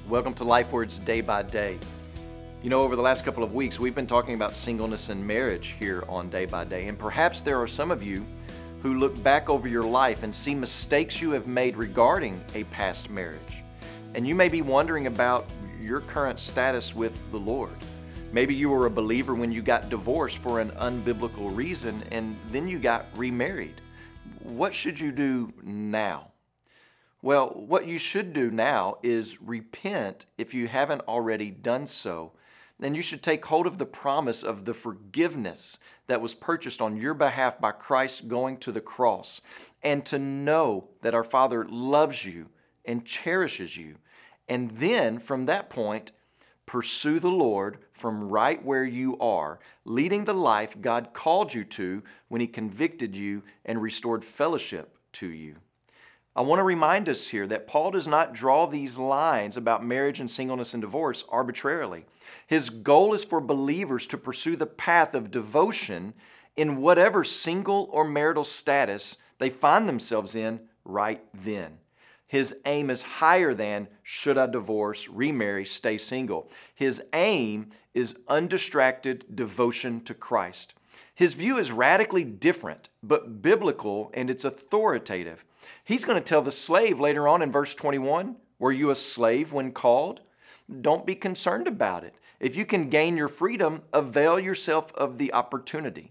Welcome to Life Words Day by Day. You know, over the last couple of weeks, we've been talking about singleness and marriage here on Day by Day, and perhaps there are some of you who look back over your life and see mistakes you have made regarding a past marriage. And you may be wondering about your current status with the Lord. Maybe you were a believer when you got divorced for an unbiblical reason, and then you got remarried. What should you do now? Well, what you should do now is repent if you haven't already done so. Then you should take hold of the promise of the forgiveness that was purchased on your behalf by Christ going to the cross, and to know that our Father loves you and cherishes you. And then from that point, pursue the Lord from right where you are, leading the life God called you to when He convicted you and restored fellowship to you. I want to remind us here that Paul does not draw these lines about marriage and singleness and divorce arbitrarily. His goal is for believers to pursue the path of devotion in whatever single or marital status they find themselves in right then. His aim is higher than, should I divorce, remarry, stay single? His aim is undistracted devotion to Christ. His view is radically different, but biblical, and it's authoritative. He's going to tell the slave later on in verse 21, were you a slave when called? Don't be concerned about it. If you can gain your freedom, avail yourself of the opportunity.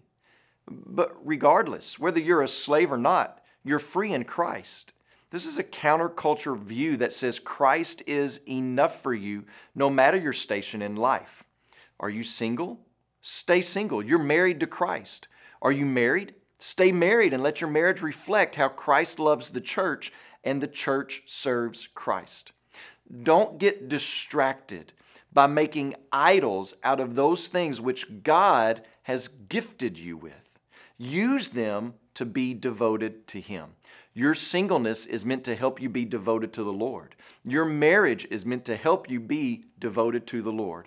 But regardless, whether you're a slave or not, you're free in Christ. This is a counterculture view that says Christ is enough for you no matter your station in life. Are you single? Stay single. You're married to Christ. Are you married? Stay married and let your marriage reflect how Christ loves the church and the church serves Christ. Don't get distracted by making idols out of those things which God has gifted you with. Use them to be devoted to Him. Your singleness is meant to help you be devoted to the Lord. Your marriage is meant to help you be devoted to the Lord.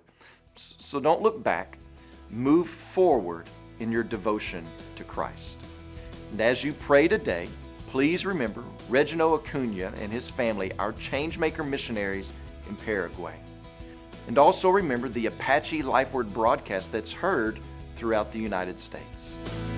So don't look back. Move forward in your devotion to Christ. And as you pray today, please remember Reginald Acuna and his family, our Changemaker missionaries in Paraguay. And also remember the Apache Life Word broadcast that's heard throughout the United States.